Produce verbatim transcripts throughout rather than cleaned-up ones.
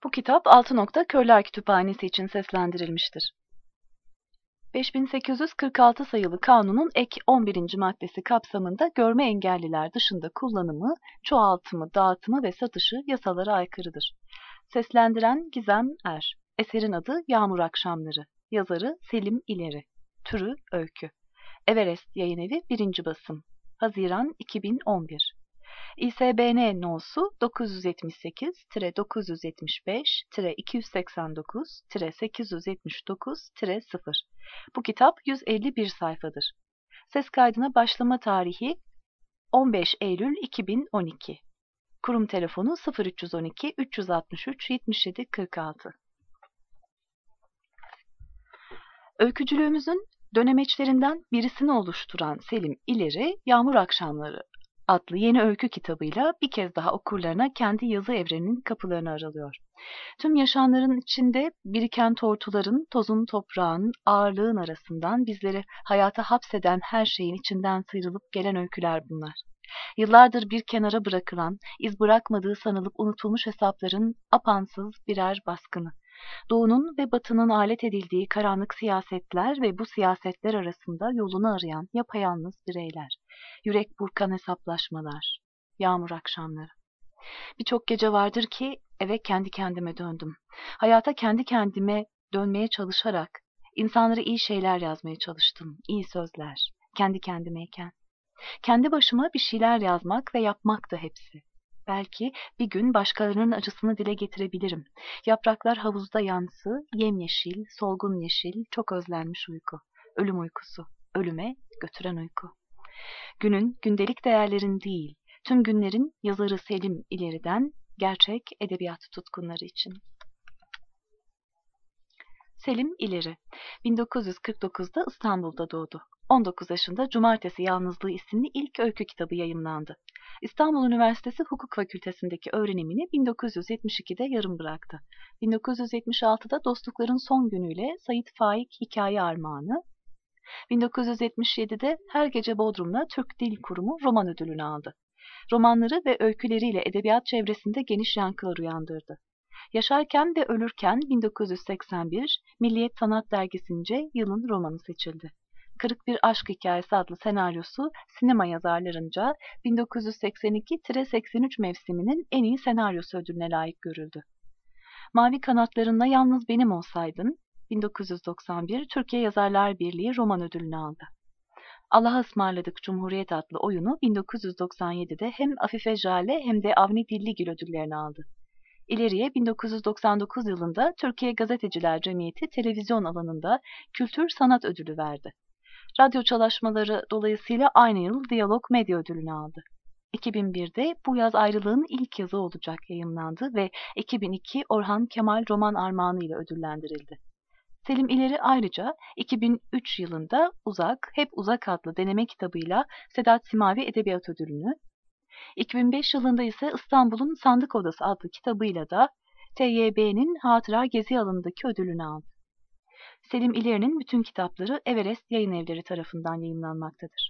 Bu kitap Altınok'ta Körler Kütüphanesi için seslendirilmiştir. beş bin sekiz yüz kırk altı sayılı kanunun ek on birinci maddesi kapsamında görme engelliler dışında kullanımı, çoğaltımı, dağıtımı ve satışı yasalara aykırıdır. Seslendiren Gizem Er. Eserin adı Yağmur Akşamları. Yazarı Selim İleri. Türü öykü. Everest Yayınevi birinci basım. Haziran iki bin on bir. İ S B N no'su dokuz yüz yetmiş sekiz dokuz yüz yetmiş beş iki yüz seksen dokuz sekiz yüz yetmiş dokuz sıfır. Bu kitap yüz elli bir sayfadır. Ses kaydına başlama tarihi on beş Eylül iki bin on iki. Kurum telefonu sıfır üç yüz on iki üç yüz altmış üç yetmiş yedi kırk altı. Öykücülüğümüzün dönemeçlerinden birisini oluşturan Selim İleri, Yağmur Akşamları adlı yeni öykü kitabıyla bir kez daha okurlarına kendi yazı evreninin kapılarını aralıyor. Tüm yaşamların içinde biriken tortuların, tozun toprağın, ağırlığın arasından bizleri hayata hapseden her şeyin içinden sıyrılıp gelen öyküler bunlar. Yıllardır bir kenara bırakılan, iz bırakmadığı sanılıp unutulmuş hesapların apansız birer baskını. Doğunun ve batının alet edildiği karanlık siyasetler ve bu siyasetler arasında yolunu arayan yapayalnız bireyler. Yürek burkan hesaplaşmalar. Yağmur akşamları. Birçok gece vardır ki eve kendi kendime döndüm. Hayata kendi kendime dönmeye çalışarak insanlara iyi şeyler yazmaya çalıştım. İyi sözler. Kendi kendimeyken. Kendi başıma bir şeyler yazmak ve yapmaktı hepsi. Belki bir gün başkalarının acısını dile getirebilirim. Yapraklar havuzda yansı, yemyeşil, solgun yeşil, çok özlenmiş uyku. Ölüm uykusu, ölüme götüren uyku. Günün, gündelik değerlerin değil, tüm günlerin yazarı Selim İleri'den gerçek edebiyat tutkunları için. Selim İleri, bin dokuz yüz kırk dokuzda İstanbul'da doğdu. on dokuz yaşında Cumartesi Yalnızlığı isimli ilk öykü kitabı yayımlandı. İstanbul Üniversitesi Hukuk Fakültesindeki öğrenimini bin dokuz yüz yetmiş ikide yarım bıraktı. bin dokuz yüz yetmiş altıda Dostlukların Son Günü'yle Sait Faik Hikaye Armağanı, bin dokuz yüz yetmiş yedide Her Gece Bodrum'la Türk Dil Kurumu roman ödülünü aldı. Romanları ve öyküleriyle edebiyat çevresinde geniş yankılar uyandırdı. Yaşarken ve ölürken bin dokuz yüz seksen bir Milliyet Sanat Dergisi'nce yılın romanı seçildi. Kırık Bir Aşk Hikayesi adlı senaryosu sinema yazarlarınca bin dokuz yüz seksen iki seksen üç mevsiminin en iyi senaryosu ödülüne layık görüldü. Mavi Kanatlarınla Yalnız Benim Olsaydın bin dokuz yüz doksan bir Türkiye Yazarlar Birliği roman ödülünü aldı. Allah'a Ismarladık Cumhuriyet adlı oyunu bin dokuz yüz doksan yedide hem Afife Jale hem de Avni Dilligil ödüllerini aldı. İleriye bin dokuz yüz doksan dokuz yılında Türkiye Gazeteciler Cemiyeti televizyon alanında Kültür Sanat Ödülü verdi. Radyo çalışmaları dolayısıyla aynı yıl Diyalog Medya Ödülünü aldı. iki bin birde Bu Yaz Ayrılığın ilk yazı olacak yayımlandı ve iki bin iki Orhan Kemal Roman Armağanı ile ödüllendirildi. Selim İleri ayrıca iki bin üç yılında Uzak, Hep Uzak adlı deneme kitabıyla Sedat Simavi Edebiyat Ödülünü, iki bin beş yılında ise İstanbul'un Sandık Odası adlı kitabıyla da T Y B'nin Hatıra Gezi Alanı'ndaki ödülünü aldı. Selim İleri'nin bütün kitapları Everest Yayınevleri tarafından yayımlanmaktadır.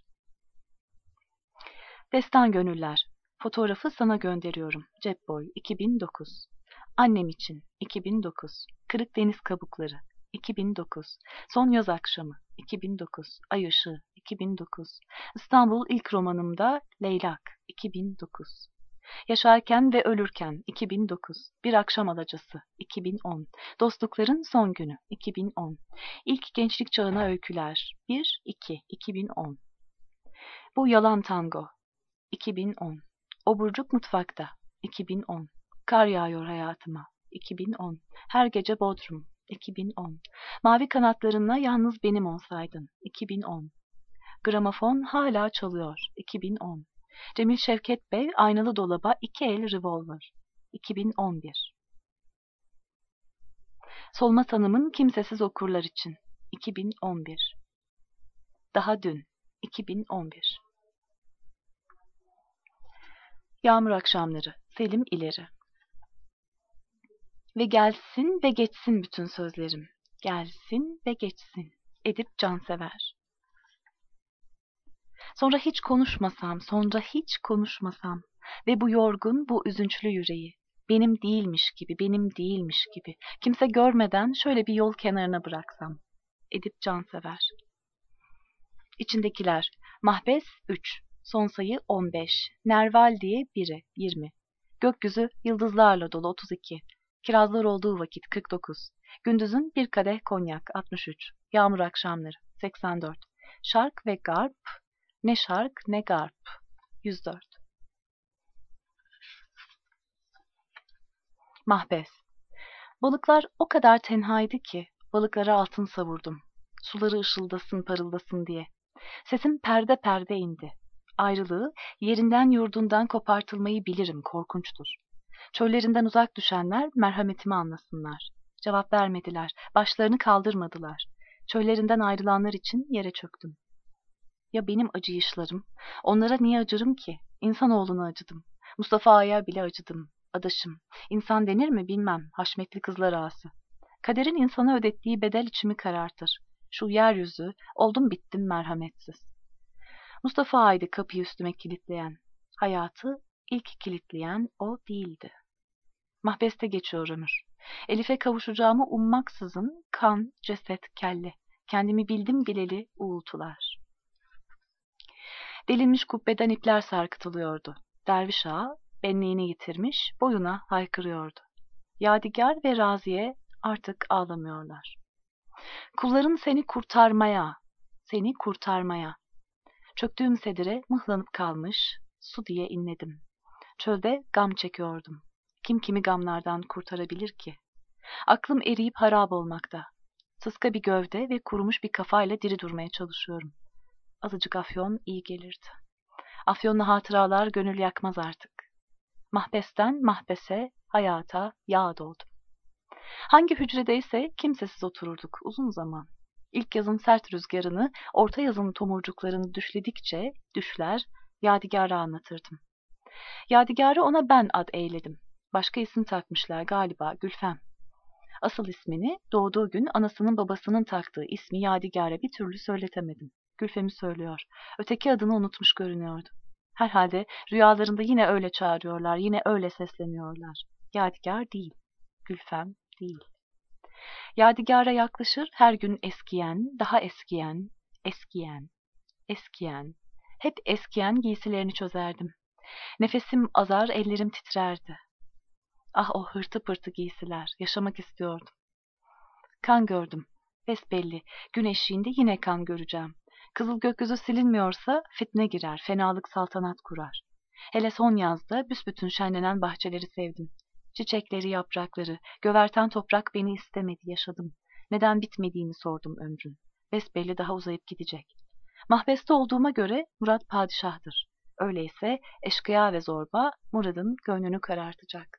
Destan Gönüller. Fotoğrafı sana gönderiyorum. Cep Boy iki bin dokuz. Annem için iki bin dokuz. Kırık Deniz Kabukları iki bin dokuz. Son Yaz Akşamı iki bin dokuz. Ay Işığı iki bin dokuz. İstanbul İlk Romanımda Leylak iki bin dokuz. Yaşarken ve Ölürken iki bin dokuz. Bir Akşam Alacası iki bin on. Dostlukların Son Günü iki bin on. İlk Gençlik Çağına Öyküler bir iki iki bin on. Bu Yalan Tango iki bin on. Oburcuk Mutfakta iki bin on. Kar Yağıyor Hayatıma iki bin on. Her Gece Bodrum iki bin on. Mavi Kanatlarınla Yalnız Benim Olsaydın iki bin on. Gramofon Hala Çalıyor iki bin on. Cemil Şevket Bey Aynalı Dolaba İki El Revolver iki bin on bir. Solmaz Hanım'ın Kimsesiz Okurlar için iki bin on bir. Daha Dün iki bin on bir. Yağmur Akşamları Selim İleri. Ve gelsin ve geçsin bütün sözlerim. Gelsin ve geçsin. Edip Cansever. Sonra hiç konuşmasam, sonra hiç konuşmasam ve bu yorgun, bu üzünçlü yüreği Benim değilmiş gibi, benim değilmiş gibi. Kimse görmeden şöyle bir yol kenarına bıraksam. Edip Cansever. İçindekiler. Mahbes üç. Son sayı on beş. Nerval diye biri yirmi. Gökyüzü yıldızlarla dolu otuz iki. Kirazlar olduğu vakit kırk dokuz. Gündüzün bir kadeh konyak altmış üç. Yağmur akşamları seksen dört. Şark ve garp. Ne şark ne garp yüz dört. Mahbes. Balıklar o kadar tenhaydı ki balıklara altın savurdum. Suları ışıldasın parıldasın diye. Sesim perde perde indi. Ayrılığı, yerinden yurdundan kopartılmayı bilirim, korkunçtur. Çöllerinden uzak düşenler merhametimi anlasınlar. Cevap vermediler, başlarını kaldırmadılar. Çöllerinden ayrılanlar için yere çöktüm. Ya benim acıyışlarım? Onlara niye acırım ki? İnsanoğluna acıdım. Mustafa Ağa'ya bile acıdım. Adaşım. İnsan denir mi bilmem. Haşmetli kızlar ağası. Kaderin insana ödettiği bedel içimi karartır. Şu yeryüzü, oldum bittim merhametsiz. Mustafa Ağa'ydı kapıyı üstüme kilitleyen. Hayatı ilk kilitleyen o değildi. Mahbeste geçiyor ömür. Elif'e kavuşacağımı ummaksızın kan, ceset, kelle. Kendimi bildim bileli uğultular. Delinmiş kubbeden ipler sarkıtılıyordu. Derviş ağa benliğini yitirmiş, boyuna haykırıyordu. Yadigar ve Raziye artık ağlamıyorlar. Kulların seni kurtarmaya, seni kurtarmaya. Çöktüğüm sedire mıhlanıp kalmış, su diye inledim. Çölde gam çekiyordum. Kim kimi gamlardan kurtarabilir ki? Aklım eriyip harap olmakta. Sıska bir gövde ve kurumuş bir kafayla diri durmaya çalışıyorum. Azıcık afyon iyi gelirdi. Afyonlu hatıralar gönül yakmaz artık. Mahbesten mahbese, hayata yağ doğdum. Hangi hücredeyse kimsesiz otururduk uzun zaman. İlk yazın sert rüzgarını, orta yazın tomurcuklarını düşledikçe düşler, Yadigar'a anlatırdım. Yadigar'ı ona ben ad eyledim. Başka isim takmışlar galiba Gülfem. Asıl ismini doğduğu gün anasının babasının taktığı ismi Yadigar'a bir türlü söyletemedim. Gülfem'i söylüyor. Öteki adını unutmuş görünüyordu. Herhalde rüyalarında yine öyle çağırıyorlar, yine öyle sesleniyorlar. Yadigar değil, Gülfem değil. Yadigar'a yaklaşır her gün eskiyen, daha eskiyen, eskiyen, eskiyen. Hep eskiyen giysilerini çözerdim. Nefesim azar, ellerim titrerdi. Ah o hırtı pırtı giysiler, yaşamak istiyordum. Kan gördüm. Besbelli, gün eşiğinde yine kan göreceğim. Kızıl gökyüzü silinmiyorsa fitne girer, fenalık saltanat kurar. Hele son yazda büsbütün şenlenen bahçeleri sevdim. Çiçekleri, yaprakları, göverten toprak beni istemedi, yaşadım. Neden bitmediğini sordum ömrün. Besbelli daha uzayıp gidecek. Mahbeste olduğuma göre Murat padişahtır. Öyleyse eşkıya ve zorba Murad'ın gönlünü karartacak.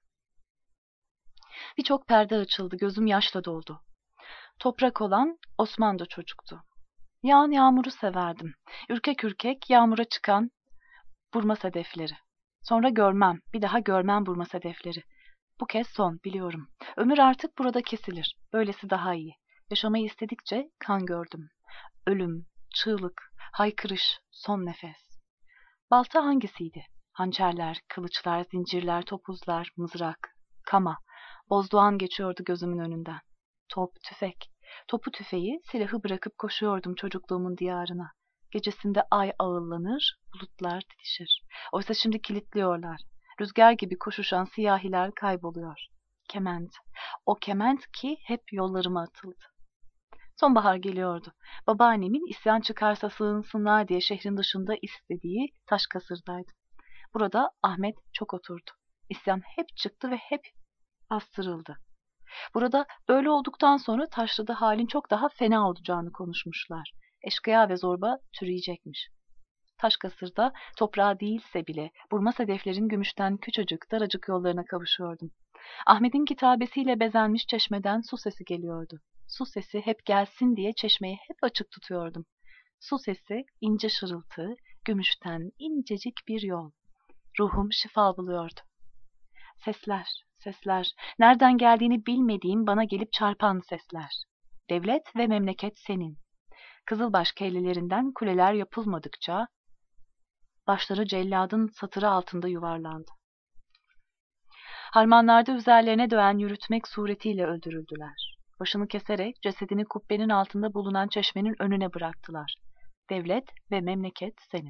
Birçok perde açıldı, gözüm yaşla doldu. Toprak olan Osmanlı çocuktu. Yağan yağmuru severdim. Ürkek ürkek yağmura çıkan burma sedefleri. Sonra görmem, bir daha görmem burma sedefleri. Bu kez son, biliyorum. Ömür artık burada kesilir. Böylesi daha iyi. Yaşamayı istedikçe kan gördüm. Ölüm, çığlık, haykırış, son nefes. Balta hangisiydi? Hançerler, kılıçlar, zincirler, topuzlar, mızrak, kama. Bozdoğan geçiyordu gözümün önünden. Top, tüfek. Topu tüfeği, silahı bırakıp koşuyordum çocukluğumun diyarına. Gecesinde ay ağıllanır, bulutlar titişir. Oysa şimdi kilitliyorlar. Rüzgar gibi koşuşan siyahiler kayboluyor. Kement. O kement ki hep yollarıma atıldı. Sonbahar geliyordu. Babaannemin isyan çıkarsa sığınsınlar diye şehrin dışında istediği Taşkasır'daydım. Burada Ahmet çok oturdu. İsyan hep çıktı ve hep bastırıldı. Burada böyle olduktan sonra Taşlı'da halin çok daha fena olacağını konuşmuşlar. Eşkıya ve zorba türeyecekmiş. Taşkasır'da toprağı değilse bile burma sedeflerin gümüşten küçücük daracık yollarına kavuşuyordum. Ahmet'in kitabesiyle bezenmiş çeşmeden su sesi geliyordu. Su sesi hep gelsin diye çeşmeyi hep açık tutuyordum. Su sesi ince şırıltı, gümüşten incecik bir yol. Ruhum şifa buluyordu. Sesler, sesler, nereden geldiğini bilmediğim bana gelip çarpan sesler. Devlet ve memleket senin. Kızılbaş kellelerinden kuleler yapılmadıkça başları celladın satırı altında yuvarlandı. Harmanlarda üzerlerine döven yürütmek suretiyle öldürüldüler. Başını keserek cesedini kubbenin altında bulunan çeşmenin önüne bıraktılar. Devlet ve memleket senin.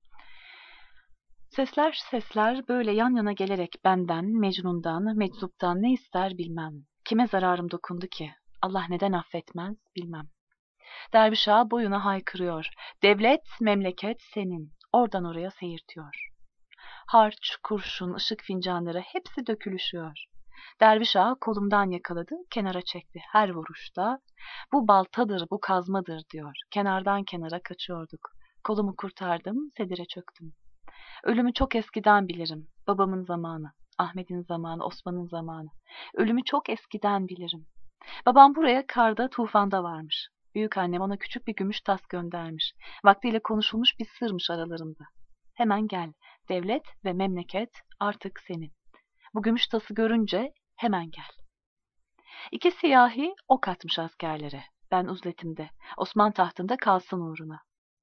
Sesler sesler böyle yan yana gelerek benden, Mecnun'dan, meczuptan ne ister bilmem. Kime zararım dokundu ki? Allah neden affetmez bilmem. Derviş ağa boyuna haykırıyor. Devlet, memleket senin. Oradan oraya seyirtiyor. Harç, kurşun, ışık fincanları hepsi dökülüşüyor. Derviş ağa kolumdan yakaladı, kenara çekti. Her vuruşta bu baltadır, bu kazmadır diyor. Kenardan kenara kaçıyorduk. Kolumu kurtardım, sedire çöktüm. Ölümü çok eskiden bilirim. Babamın zamanı, Ahmet'in zamanı, Osman'ın zamanı. Ölümü çok eskiden bilirim. Babam buraya karda, tufanda varmış. Büyükannem ona küçük bir gümüş tas göndermiş. Vaktiyle konuşulmuş bir sırmış aralarında. Hemen gel, devlet ve memleket artık senin. Bu gümüş tası görünce hemen gel. İki siyahi ok atmış askerlere. Ben uzletimde, Osman tahtında kalsın uğruna.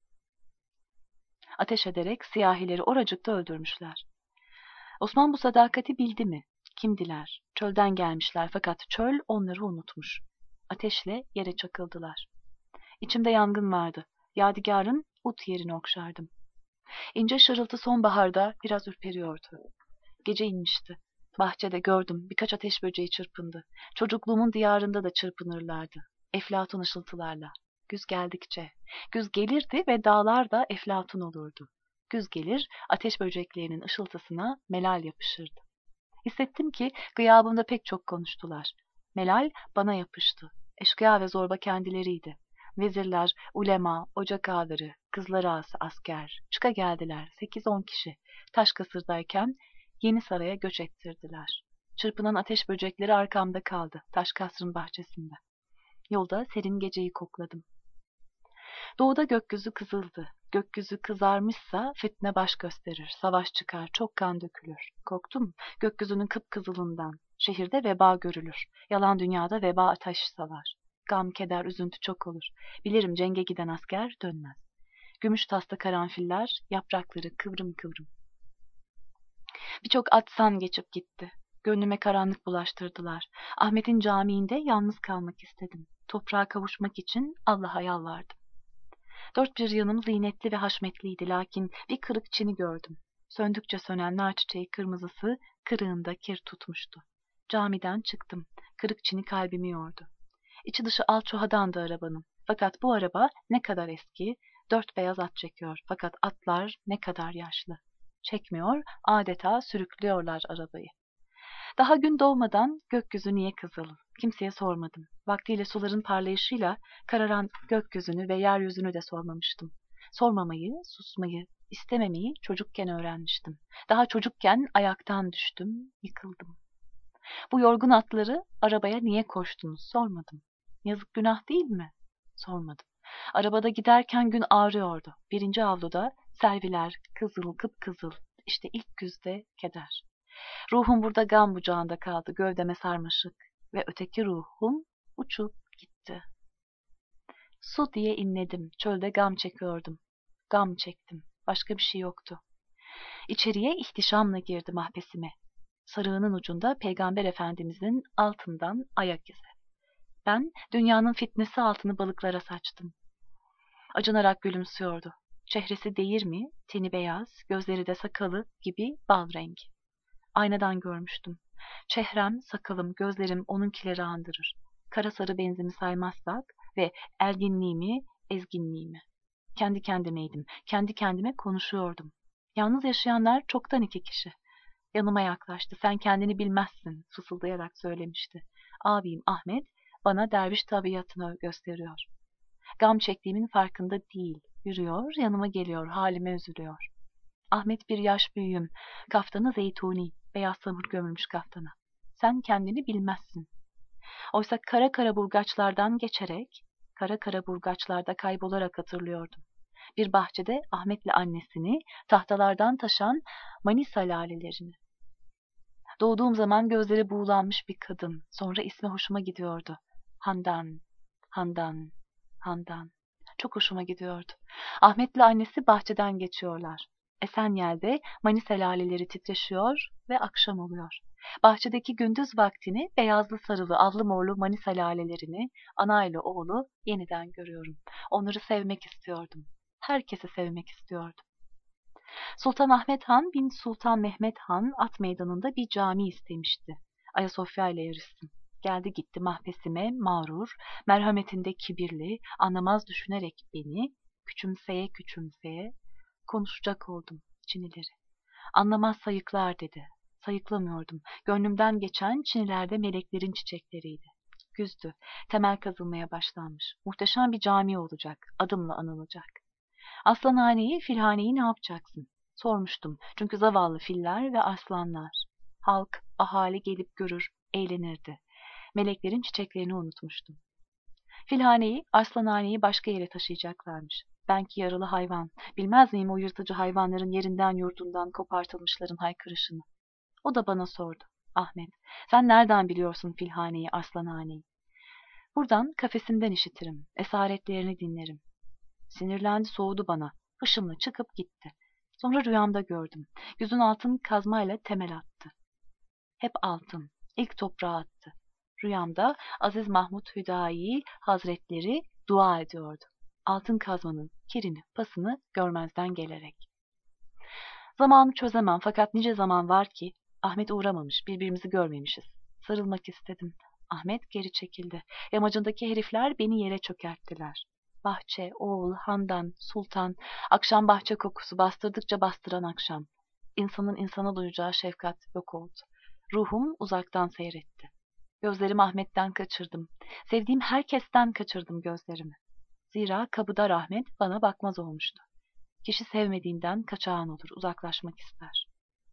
Ateş ederek siyahileri oracıkta öldürmüşler. Osman bu sadakati bildi mi? Kimdiler? Çölden gelmişler fakat çöl onları unutmuş. Ateşle yere çakıldılar. İçimde yangın vardı. Yadigarın ut yerini okşardım. İnce şırıltı sonbaharda biraz ürperiyordu. Gece inmişti. Bahçede gördüm birkaç ateş böceği çırpındı. Çocukluğumun diyarında da çırpınırlardı. Eflatun ışıltılarla. Güz geldikçe. Güz gelirdi ve dağlar da eflatun olurdu. Güz gelir, ateş böceklerinin ışıltısına melal yapışırdı. Hissettim ki gıyabımda pek çok konuştular. Melal bana yapıştı. Eşkıya ve zorba kendileriydi. Vezirler, ulema, ocak ağaları, kızlar ağası, asker. Çıka geldiler, sekiz on kişi. Taşkasır'dayken Yeni Saray'a göç ettirdiler. Çırpınan ateş böcekleri arkamda kaldı, Taşkasr'ın bahçesinde. Yolda serin geceyi kokladım. Doğuda gökyüzü kızıldı. Gökyüzü kızarmışsa fitne baş gösterir, savaş çıkar, çok kan dökülür. Korktum, gökyüzünün kıpkızılından. Şehirde veba görülür, yalan dünyada veba ateş salar. Gam, keder, üzüntü çok olur. Bilirim cenge giden asker dönmez. Gümüş tasta karanfiller, yaprakları kıvrım kıvrım. Birçok atsan geçip gitti. Gönlüme karanlık bulaştırdılar. Ahmet'in camiinde yalnız kalmak istedim. Toprağa kavuşmak için Allah'a yalvardım. Dört bir yanım zinetli ve haşmetliydi lakin bir kırık çini gördüm. Söndükçe sönen nar çiçeği kırmızısı kırığında kir tutmuştu. Camiden çıktım. Kırık çini kalbimi yordu. İçi dışı alçohadandı arabanın. Fakat bu araba ne kadar eski, dört beyaz at çekiyor. Fakat atlar ne kadar yaşlı. Çekmiyor, adeta sürüklüyorlar arabayı. Daha gün doğmadan gökyüzü niye kızıl? Kimseye sormadım. Vaktiyle suların parlayışıyla kararan gökyüzünü ve yeryüzünü de sormamıştım. Sormamayı, susmayı, istememeyi çocukken öğrenmiştim. Daha çocukken ayaktan düştüm, yıkıldım. Bu yorgun atları arabaya niye koştunuz sormadım. Yazık günah değil mi? Sormadım. Arabada giderken gün ağrıyordu. Birinci avluda selviler, kızıl kıpkızıl. İşte ilk güzde keder. Ruhum burada gam bucağında kaldı, gövdeme sarmaşık ve öteki ruhum uçup gitti. Su diye inledim, çölde gam çekiyordum. Gam çektim, başka bir şey yoktu. İçeriye ihtişamla girdim mahbesime. Sarığının ucunda Peygamber Efendimizin altından ayak izi. Ben dünyanın fitnesi altını balıklara saçtım. Acınarak gülümsüyordu. Çehresi değir mi, teni beyaz, gözleri de sakalı gibi bal rengi. Aynadan görmüştüm. Çehrem, sakalım, gözlerim onunkileri andırır. Kara sarı benzimi saymazsak ve erginliğimi, ezginliğimi. Kendi kendimeydim, kendi kendime konuşuyordum. Yalnız yaşayanlar çoktan iki kişi. Yanıma yaklaştı. Sen kendini bilmezsin, fısıldayarak söylemişti. Abim Ahmet bana derviş tabiatını gösteriyor. Gam çektiğimin farkında değil. Yürüyor, yanıma geliyor, halime üzülüyor. Ahmet bir yaş büyüğüm, kaftanı zeytuni, beyaz samur gömülmüş kaftana. Sen kendini bilmezsin. Oysa kara kara burgaçlardan geçerek, kara kara burgaçlarda kaybolarak hatırlıyordum. Bir bahçede Ahmet'le annesini, tahtalardan taşan Manisa lalelerini. Doğduğum zaman gözleri buğulanmış bir kadın. Sonra ismi hoşuma gidiyordu. Handan, Handan, Handan. Çok hoşuma gidiyordu. Ahmet'le annesi bahçeden geçiyorlar. Esenyel'de Manisa laleleri titreşiyor ve akşam oluyor. Bahçedeki gündüz vaktini beyazlı sarılı avlı morlu Manisa lalelerini ana ile oğlu yeniden görüyorum. Onları sevmek istiyordum. Herkesi sevmek istiyordum. Sultan Ahmet Han bin Sultan Mehmet Han at meydanında bir cami istemişti. Ayasofya ile yarışsın. Geldi gitti mahbesime mağrur, merhametinde kibirli, anlamaz düşünerek beni, küçümseye küçümseye, konuşacak oldum Çinileri. Anlamaz sayıklar dedi. Sayıklamıyordum. Gönlümden geçen Çinilerde meleklerin çiçekleriydi. Güzdü. Temel kazılmaya başlanmış. Muhteşem bir cami olacak. Adımla anılacak. Aslanhaneyi, filhaneyi ne yapacaksın? Sormuştum. Çünkü zavallı filler ve aslanlar. Halk, ahali gelip görür, eğlenirdi. Meleklerin çiçeklerini unutmuştum. Filhaneyi, aslanhaneyi başka yere taşıyacaklarmış. Ben ki yaralı hayvan. Bilmez miyim o yırtıcı hayvanların yerinden yurdundan kopartılmışların haykırışını? O da bana sordu. Ahmet, sen nereden biliyorsun filhaneyi, aslanhaneyi? Buradan kafesimden işitirim. Esaretlerini dinlerim. Sinirlendi, soğudu bana. Hışımla çıkıp gitti. Sonra rüyamda gördüm. Yüzün altın kazmayla temel attı. Hep altın. İlk toprağı attı. Rüyamda Aziz Mahmud Hüdayi Hazretleri dua ediyordu. Altın kazmanın kirini, pasını görmezden gelerek. Zamanı çözemem fakat nice zaman var ki Ahmet uğramamış, birbirimizi görmemişiz. Sarılmak istedim. Ahmet geri çekildi. Yamacındaki herifler beni yere çökerttiler. Bahçe, oğul, handan, sultan, akşam bahçe kokusu bastırdıkça bastıran akşam. İnsanın insana duyacağı şefkat yok oldu. Ruhum uzaktan seyretti. Gözlerimi Ahmet'ten kaçırdım. Sevdiğim herkesten kaçırdım gözlerimi. Zira kapıda rahmet bana bakmaz olmuştu. Kişi sevmediğinden kaçağın olur, uzaklaşmak ister.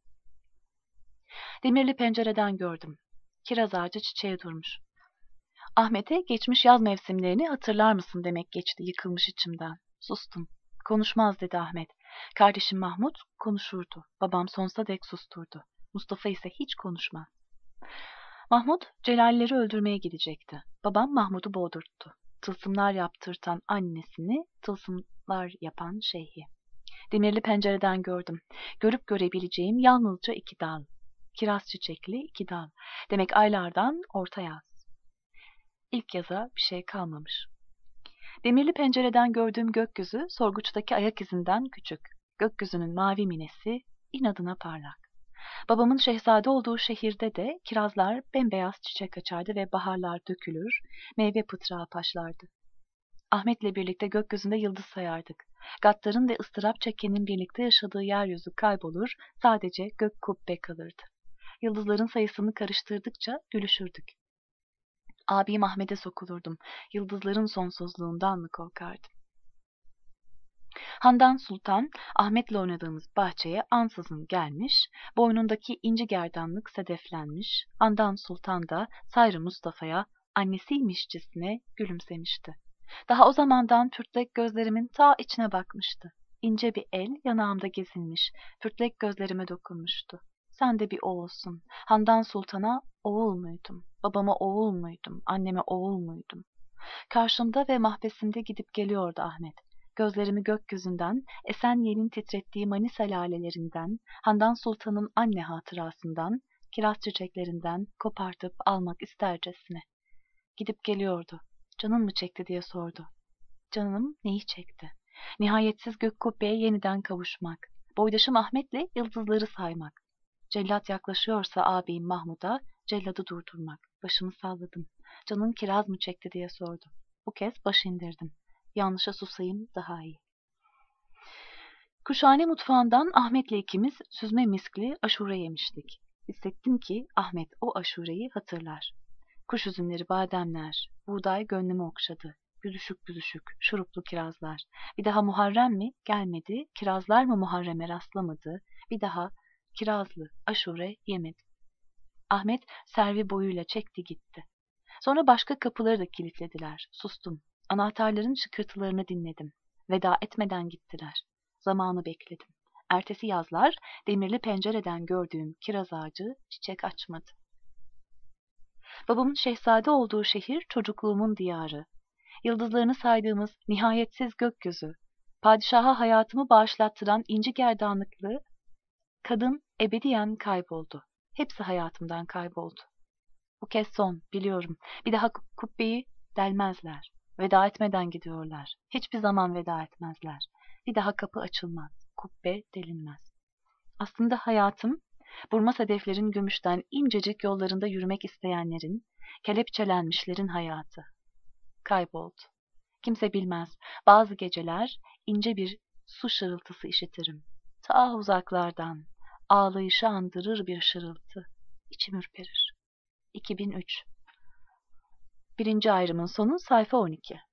Demirli pencereden gördüm. Kiraz ağacı çiçeğe durmuş. Ahmet'e geçmiş yaz mevsimlerini hatırlar mısın demek geçti yıkılmış içimden. Sustum. Konuşmaz dedi Ahmet. Kardeşim Mahmut konuşurdu. Babam sonsuza dek susturdu. Mustafa ise hiç konuşmaz. Mahmut Celalleri öldürmeye gidecekti. Babam Mahmut'u boğdurttu. Tılsımlar yaptırtan annesini, tılsımlar yapan şeyhi. Demirli pencereden gördüm. Görüp görebileceğim yalnızca iki dal. Kiraz çiçekli iki dal. Demek aylardan orta yaz. İlk yaza bir şey kalmamış. Demirli pencereden gördüğüm gökyüzü sorguçtaki ayak izinden küçük. Gökyüzünün mavi minesi inadına parlak. Babamın şehzade olduğu şehirde de kirazlar bembeyaz çiçek açardı ve baharlar dökülür, meyve pıtrağı taşlardı. Ahmet'le birlikte gökyüzünde yıldız sayardık. Gattar'ın ve ıstırap çekenin birlikte yaşadığı yeryüzü kaybolur, sadece gök kubbe kalırdı. Yıldızların sayısını karıştırdıkça gülüşürdük. Abim Ahmet'e sokulurdum. Yıldızların sonsuzluğundan mı korkardım? Handan Sultan, Ahmet'le oynadığımız bahçeye ansızın gelmiş, boynundaki inci gerdanlık sedeflenmiş, Handan Sultan da Sayrı Mustafa'ya annesiymişçesine gülümsemişti. Daha o zamandan pürtlek gözlerimin ta içine bakmıştı. İnce bir el yanağımda gezinmiş, pürtlek gözlerime dokunmuştu. Sen de bir oğulsun. Handan Sultan'a oğul muydum? Babama oğul muydum? Anneme oğul muydum? Karşımda ve mahbesimde gidip geliyordu Ahmet. Gözlerimi gökyüzünden, Esenyel'in titrettiği Manisa lalelerinden, Handan Sultan'ın anne hatırasından, kiraz çiçeklerinden kopartıp almak istercesine. Gidip geliyordu. Canın mı çekti diye sordu. Canım neyi çekti? Nihayetsiz gök kubbeye yeniden kavuşmak. Boydaşım Ahmet'le yıldızları saymak. Cellat yaklaşıyorsa ağabeyim Mahmud'a celladı durdurmak. Başımı salladım. Canın kiraz mı çekti diye sordu. Bu kez baş indirdim. Yanlışa susayım daha iyi. Kuşhane mutfağından Ahmet'le ikimiz süzme miskli aşure yemiştik. Hissettim ki Ahmet o aşureyi hatırlar. Kuş üzümleri, bademler, buğday gönlümü okşadı. Büzüşük büzüşük, şuruplu kirazlar. Bir daha Muharrem mi? Gelmedi. Kirazlar mı Muharrem'e rastlamadı? Bir daha kirazlı aşure yemedi. Ahmet servi boyuyla çekti gitti. Sonra başka kapıları da kilitlediler. Sustum. Anahtarların şıkırtılarını dinledim. Veda etmeden gittiler. Zamanı bekledim. Ertesi yazlar demirli pencereden gördüğüm kiraz ağacı çiçek açmadı. Babamın şehzade olduğu şehir çocukluğumun diyarı. Yıldızlarını saydığımız nihayetsiz gökyüzü. Padişaha hayatımı bağışlattıran inci gerdanlıklı kadın ebediyen kayboldu. Hepsi hayatımdan kayboldu. Bu kez son, biliyorum. Bir daha kubbeyi delmezler. Veda etmeden gidiyorlar. Hiçbir zaman veda etmezler. Bir daha kapı açılmaz. Kubbe delinmez. Aslında hayatım, burma sedeflerin gümüşten incecik yollarında yürümek isteyenlerin, kelepçelenmişlerin hayatı. Kayboldu. Kimse bilmez. Bazı geceler ince bir su şırıltısı işitirim. Ta uzaklardan, ağlayışı andırır bir şırıltı. İçim ürperir. iki bin üç. Birinci ayrımın sonu sayfa on iki.